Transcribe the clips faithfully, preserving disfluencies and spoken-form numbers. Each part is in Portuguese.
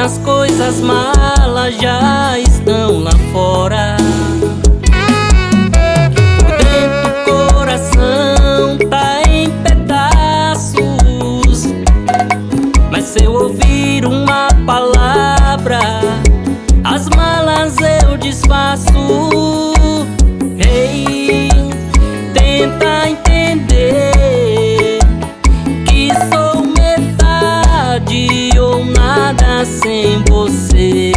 As coisas malas já estão lá fora. Por dentro o coração tá em pedaços, mas se eu ouvir uma palavra, as malas eu desfaço. Ei, tenta entender que sou metade ou nada sem você.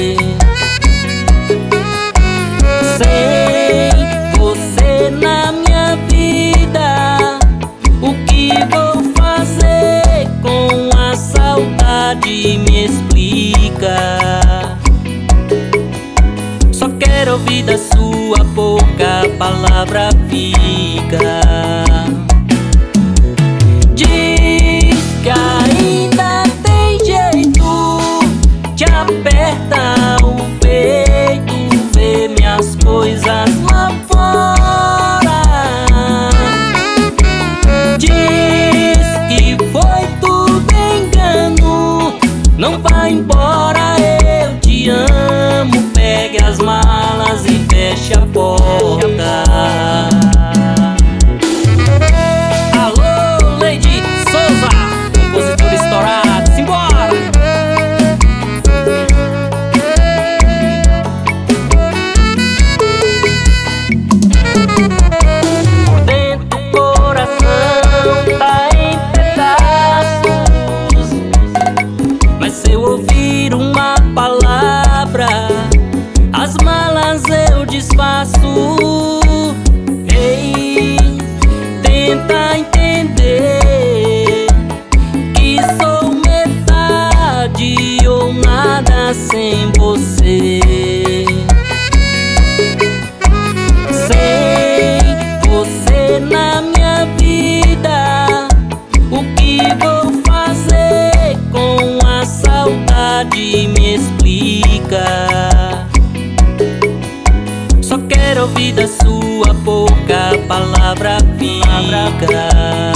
Sem você na minha vida, o que vou fazer com a saudade? Me explica. Só quero ouvir da sua boca, a palavra fica. Diz que ainda tem jeito, te aperta o peito, vê minhas coisas lá fora. Diz que foi tudo engano, não vai embora, eu te amo. Pegue as malas e feche a porta. Alô, Lady Souza, compositor estourado, simbora! Por dentro o coração tá em pedaços, mas se eu ouvir uma palavra, as malas eu desfaço. Ei, tenta entender que sou metade ou nada sem você. Sem você na minha vida, o que vou fazer com a saudade? Me explica. Só quero ouvir da sua boca, a palavra fica.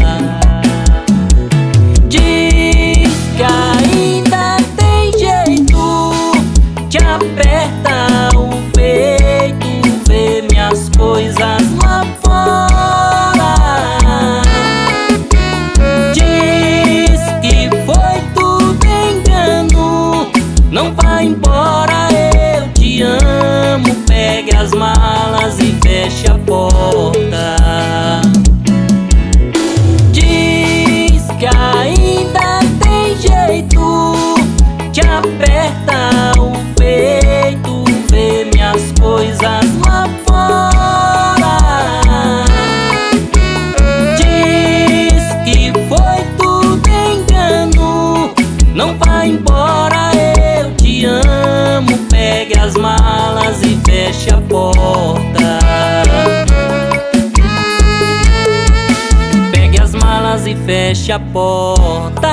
Diz que ainda tem jeito, te aperta o peito, vê minhas coisas lá fora. Diz que foi tudo engano, não vai embora, eu te amo. Pegue as malas e feche a porta. Diz que ainda tem jeito, te aperta o peito, vê minhas coisas lá fora. Diz que foi tudo engano, não vai embora, eu te amo. Pegue as malas e feche a porta. Pegue as malas e feche a porta.